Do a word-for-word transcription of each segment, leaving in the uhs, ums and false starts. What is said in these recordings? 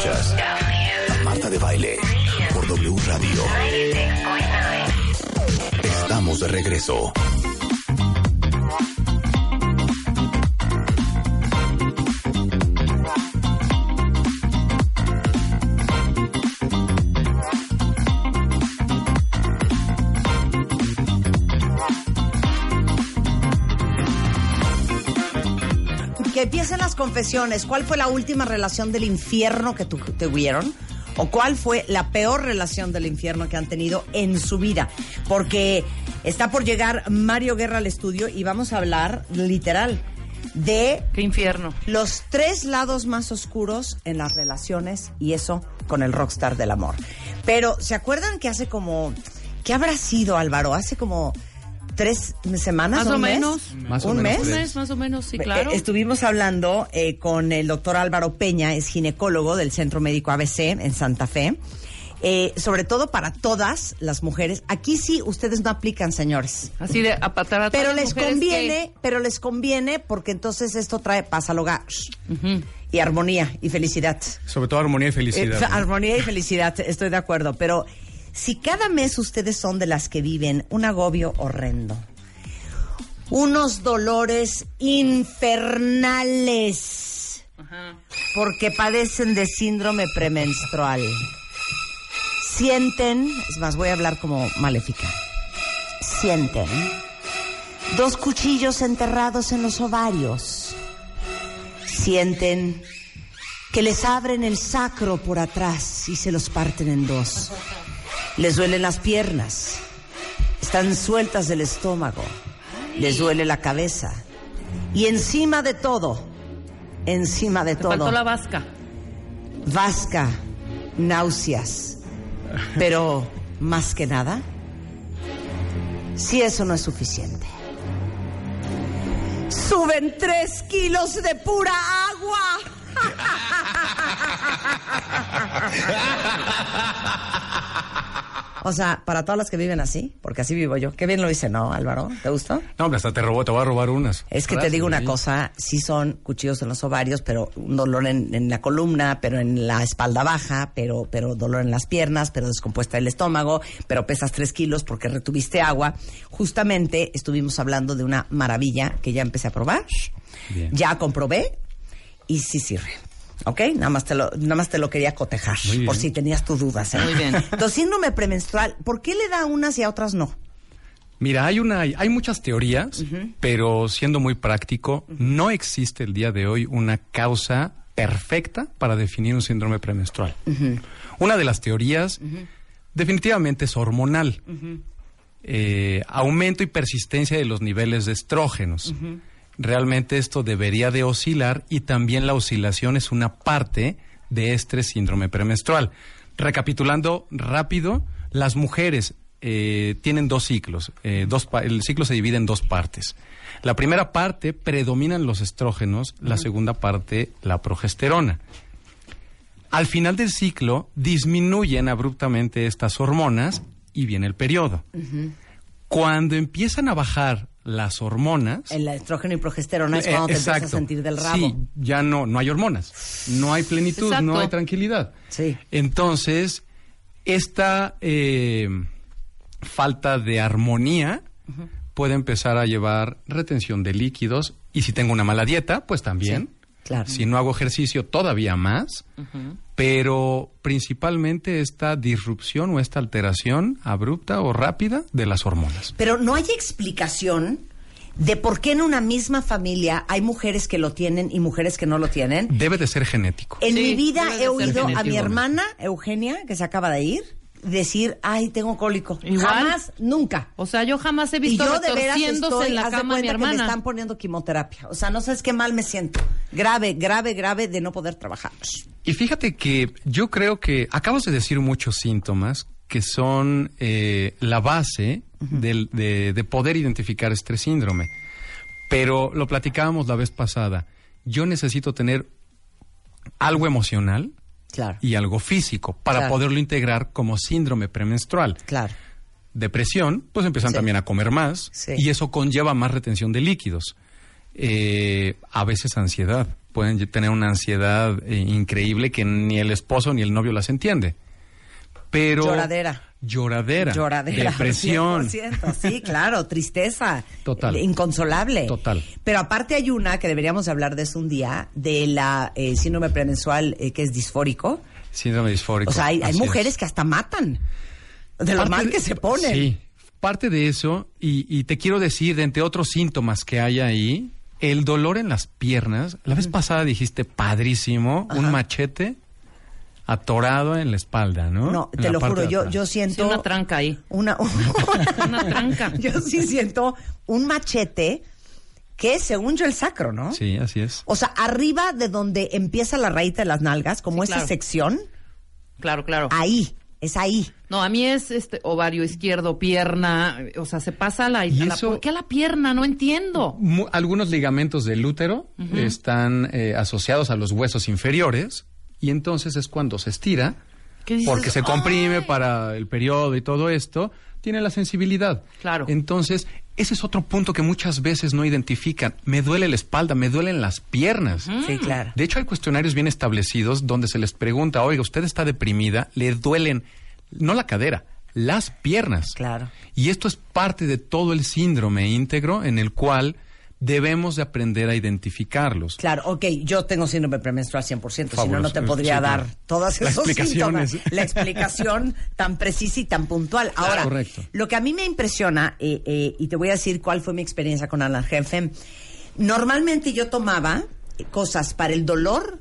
Escuchas a Marta de Baile por W Radio. Estamos de regreso. Que empiecen las confesiones. ¿Cuál fue la última relación del infierno que tu, tuvieron? ¿O cuál fue la peor relación del infierno que han tenido en su vida? Porque está por llegar Mario Guerra al estudio y vamos a hablar, literal, de... ¡Qué infierno! Los tres lados más oscuros en las relaciones, y eso con el rockstar del amor. Pero, ¿se acuerdan que hace como... ¿Qué habrá sido, Álvaro? Hace como... ¿Tres semanas? Más o ¿Un menos. mes? Más o ¿Un menos mes? Un mes, más o menos, sí, claro. Eh, estuvimos hablando eh, con el doctor Álvaro Peña, es ginecólogo del Centro Médico A B C en Santa Fe. Eh, sobre todo para todas las mujeres. Aquí sí, ustedes no aplican, señores. Así de a patar a todas Pero las les mujeres conviene, que... pero les conviene porque entonces esto trae paz al hogar. Uh-huh. Y armonía y felicidad. Sobre todo armonía y felicidad. Eh, ¿no? Armonía y felicidad, estoy de acuerdo. Pero si cada mes ustedes son de las que viven un agobio horrendo, unos dolores infernales, ajá, porque padecen de síndrome premenstrual, sienten, es más, voy a hablar como maléfica, sienten dos cuchillos enterrados en los ovarios, sienten que les abren el sacro por atrás y se los parten en dos, les duelen las piernas, están sueltas del estómago, les duele la cabeza. Y encima de todo, encima de Te todo... faltó la vasca. Vasca, náuseas. Pero, más que nada, si eso no es suficiente, ¡suben tres kilos de pura agua! O sea, para todas las que viven así, porque así vivo yo. Qué bien lo hice, ¿no, Álvaro? ¿Te gustó? No, hombre, hasta te robó, te voy a robar unas. Es que te digo una cosa, sí son cuchillos en los ovarios, pero un dolor en, en la columna, pero en la espalda baja, pero, pero dolor en las piernas, pero descompuesta el estómago, pero pesas tres kilos porque retuviste agua. Justamente estuvimos hablando de una maravilla que ya empecé a probar, bien, ya comprobé y sí sirve. ¿Ok? Nada más te lo, nada más te lo quería cotejar, por si tenías tus dudas, ¿eh? Muy bien. Entonces, síndrome premenstrual, ¿por qué le da a unas y a otras no? Mira, hay una, hay muchas teorías, uh-huh, pero siendo muy práctico, uh-huh, no existe el día de hoy una causa perfecta para definir un síndrome premenstrual. Uh-huh. Una de las teorías, uh-huh, definitivamente es hormonal. Uh-huh. Eh, aumento y persistencia de los niveles de estrógenos. Uh-huh. Realmente esto debería de oscilar y también la oscilación es una parte de este síndrome premenstrual. Recapitulando rápido, las mujeres eh, tienen dos ciclos. Eh, dos pa- el ciclo se divide en dos partes. La primera parte predominan los estrógenos, uh-huh, la segunda parte la progesterona. Al final del ciclo disminuyen abruptamente estas hormonas y viene el periodo. Uh-huh. Cuando empiezan a bajar las hormonas... El estrógeno y progesterona es cuando eh, te empiezas a sentir del rabo. Sí, ya no, no hay hormonas, no hay plenitud, exacto, no hay tranquilidad. Sí. Entonces, esta eh, falta de armonía, uh-huh, puede empezar a llevar retención de líquidos y si tengo una mala dieta, pues también. Sí, claro. Si no hago ejercicio, todavía más. Uh-huh. Pero principalmente esta disrupción o esta alteración abrupta o rápida de las hormonas. Pero no hay explicación de por qué en una misma familia hay mujeres que lo tienen y mujeres que no lo tienen. Debe de ser genético. En sí, mi vida he oído genético, a mi hermana Eugenia, que se acaba de ir, decir, ay, tengo cólico. Igual. Jamás, nunca. O sea, yo jamás he visto retorciéndose en la cama a mi hermana. Que me están poniendo quimioterapia. O sea, no sabes qué mal me siento. Grave, grave, grave de no poder trabajar. Y fíjate que yo creo que acabas de decir muchos síntomas que son eh, la base, uh-huh, de, de, de poder identificar este síndrome. Pero lo platicábamos la vez pasada. Yo necesito tener algo emocional, claro, y algo físico para, claro, poderlo integrar como síndrome premenstrual. Claro. Depresión, pues empiezan, sí, también a comer más, sí, y eso conlleva más retención de líquidos. eh, a veces ansiedad. Pueden tener una ansiedad eh, increíble que ni el esposo ni el novio las entiende. Pero lloradera. Lloradera. Lloradera. Depresión. cien por ciento, sí, claro, tristeza. Total. Inconsolable. Total. Pero aparte hay una que deberíamos hablar de eso un día, de la eh, síndrome premenstrual eh, que es disfórico. Síndrome disfórico. O sea, hay, hay mujeres es. que hasta matan de lo parte mal que de, se ponen. Sí, parte de eso, y, y te quiero decir, de entre otros síntomas que hay ahí, el dolor en las piernas. La vez pasada dijiste, padrísimo, Ajá. un machete atorado en la espalda, ¿no? No, en te lo juro, yo, yo siento... Sí, una tranca ahí. Una, una tranca. Yo sí siento un machete que es, según yo, el sacro, ¿no? Sí, así es. O sea, arriba de donde empieza la raíz de las nalgas, como sí, esa claro. sección. Claro, claro. Ahí, es ahí. No, a mí es este ovario izquierdo, pierna, o sea, se pasa a la... ¿Y a la eso? ¿Por qué a la pierna? No entiendo. Mu- algunos ligamentos del útero uh-huh. están eh, asociados a los huesos inferiores, y entonces es cuando se estira, porque se comprime ¡ay! Para el periodo y todo esto, tiene la sensibilidad. Claro. Entonces, ese es otro punto que muchas veces no identifican. Me duele la espalda, me duelen las piernas. Uh-huh. Sí, claro. De hecho, hay cuestionarios bien establecidos donde se les pregunta, oiga, usted está deprimida, le duelen, no la cadera, las piernas. Claro. Y esto es parte de todo el síndrome íntegro en el cual debemos de aprender a identificarlos. Claro, ok, yo tengo síndrome premenstrual cien por ciento, si no, no te podría sí, dar claro. todas esos síntomas. Es... La explicación tan precisa y tan puntual. Ahora, correcto. Lo que a mí me impresiona, eh, eh, y te voy a decir cuál fue mi experiencia con Analgem, normalmente yo tomaba cosas para el dolor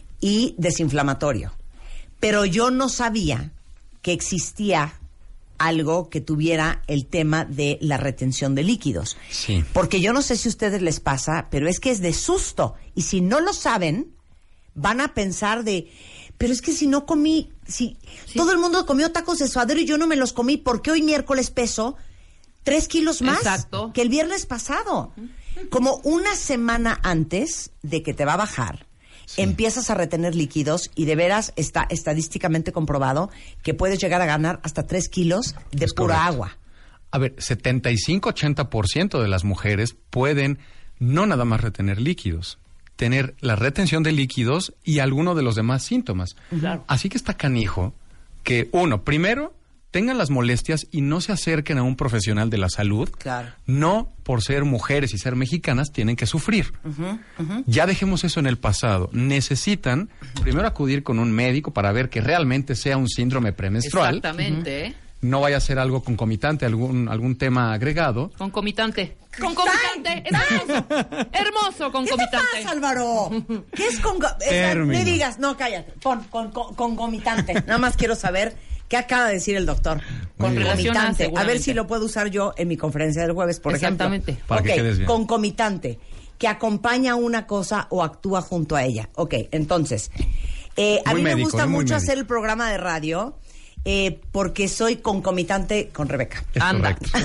y desinflamatorio, pero yo no sabía que existía algo que tuviera el tema de la retención de líquidos. Sí. Porque yo no sé si a ustedes les pasa, pero es que es de susto. Y si no lo saben, van a pensar de, pero es que si no comí, si sí. todo el mundo comió tacos de suadero y yo no me los comí, ¿por qué hoy miércoles peso tres kilos más Exacto. que el viernes pasado? Como una semana antes de que te va a bajar, sí. empiezas a retener líquidos y de veras está estadísticamente comprobado que puedes llegar a ganar hasta tres kilos de es pura correcto. agua. A ver, setenta y cinco a ochenta por ciento de las mujeres pueden no nada más retener líquidos, tener la retención de líquidos y alguno de los demás síntomas. Claro. Así que está canijo que, uno, primero, tengan las molestias y no se acerquen a un profesional de la salud. Claro. No por ser mujeres y ser mexicanas tienen que sufrir. Uh-huh, uh-huh. Ya dejemos eso en el pasado. Necesitan primero acudir con un médico para ver que realmente sea un síndrome premenstrual. Exactamente. Uh-huh. No vaya a ser algo concomitante, algún algún tema agregado. Concomitante. Concomitante. Hermoso. Hermoso concomitante. ¿Qué te pasa, Álvaro? ¿Qué es concomitante? Me digas, no, cállate. Pon con, con, concomitante. Nada más quiero saber qué acaba de decir el doctor. Concomitante. A ver si lo puedo usar yo en mi conferencia del jueves, por Exactamente. ejemplo. Para okay, que quedes bien. Concomitante. Que acompaña una cosa o actúa junto a ella. Ok, entonces, eh, a muy mí médico, me gusta eh, mucho médico. hacer el programa de radio eh, porque soy concomitante con Rebeca. Es Anda, correcto.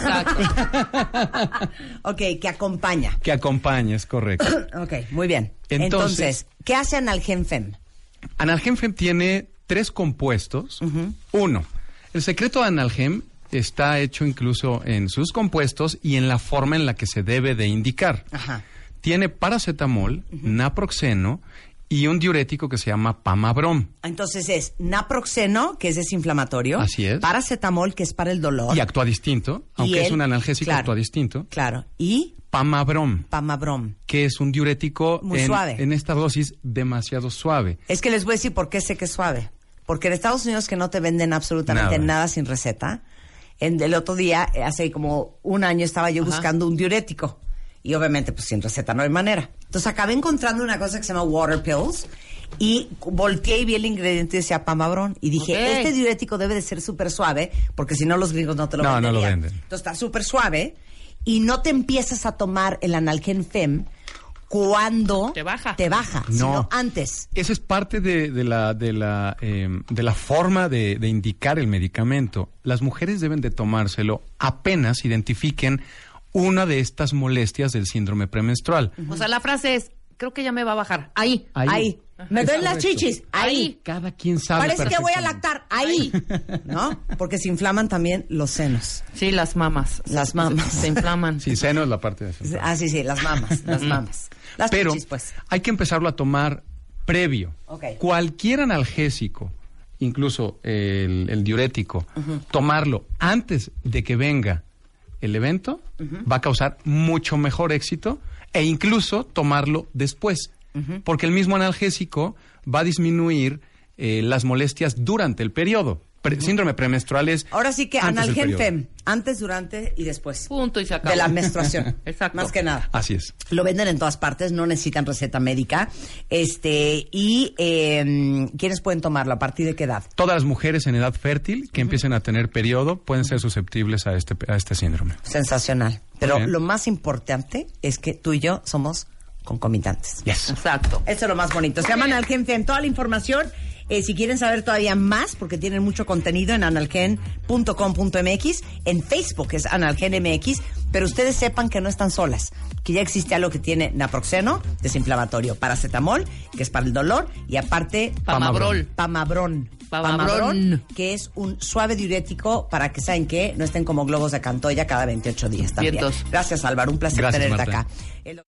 exacto. Ok, que acompaña. Que acompañe, es correcto. Ok, muy bien. Entonces, Entonces ¿qué hace Analgem Fem? Analgem Fem tiene tres compuestos. Uh-huh. Uno, el secreto de Analgem está hecho incluso en sus compuestos y en la forma en la que se debe de indicar. Ajá. Tiene paracetamol, uh-huh. naproxeno y un diurético que se llama Pamabrom. Entonces es naproxeno, que es desinflamatorio. Así es. Paracetamol, que es para el dolor. Y actúa distinto, aunque el, es un analgésico, claro, actúa distinto. Claro. Y Pamabrom. Pamabrom. Que es un diurético muy en, suave. En esta dosis demasiado suave. Es que les voy a decir por qué sé que es suave. Porque en Estados Unidos que no te venden absolutamente nada, nada sin receta. En, el otro día, hace como un año, estaba yo Ajá. buscando un diurético. Y obviamente, pues sin receta no hay manera. Entonces acabé encontrando una cosa que se llama water pills. Y volteé y vi el ingrediente y decía Pamabrom. Y dije, okay. este diurético debe de ser súper suave, porque si no los gringos no te lo venden. No, no lo venden. Entonces está súper suave. Y no te empiezas a tomar el Analgem Fem cuando te baja, te baja no. sino antes. Esa es parte de, de la de la eh, de la forma de, de indicar el medicamento. Las mujeres deben de tomárselo apenas identifiquen una de estas molestias del síndrome premenstrual. Uh-huh. O sea, la frase es creo que ya me va a bajar. Ahí. Ahí. ahí. Me duelen las chichis. Ahí. Cada quien sabe. Parece que voy a lactar. Ahí. ¿No? Porque se inflaman también los senos. Sí, las mamas. Las mamas. Se, se inflaman. Sí, seno es la parte de eso. Ah, sí, sí, las mamas. Las mamas. Las Pero chichis, pues. hay que empezarlo a tomar previo. Okay. Cualquier analgésico, incluso el, el diurético, uh-huh. tomarlo antes de que venga el evento uh-huh. va a causar mucho mejor éxito, e incluso tomarlo después. Uh-huh. Porque el mismo analgésico va a disminuir eh, las molestias durante el periodo. Pre- uh-huh. Síndrome premenstrual es ahora sí que Analgen Fem, antes, durante y después. Punto y se acabó. De la menstruación. Exacto. Más que nada. Así es. Lo venden en todas partes, no necesitan receta médica. Este, y eh, ¿quiénes pueden tomarlo? ¿A partir de qué edad? Todas las mujeres en edad fértil que uh-huh. empiecen a tener periodo pueden ser susceptibles a este, a este síndrome. Sensacional. Pero lo más importante es que tú y yo somos concomitantes. Yes. Exacto. Eso es lo más bonito. Se llama Analgen Fem. Toda la información, eh, si quieren saber todavía más, porque tienen mucho contenido en analgen punto com punto m x, en Facebook es Analgen M X, pero ustedes sepan que no están solas, que ya existe algo que tiene naproxeno, desinflamatorio, paracetamol, que es para el dolor, y aparte Pamabrol. Pamabrón. Pamabrón. Pamabrón, que es un suave diurético para que, ¿saben qué? No estén como globos de Cantoya cada veintiocho días también. Vientos. Gracias, Álvaro. Un placer Gracias, tenerte Marta. acá. El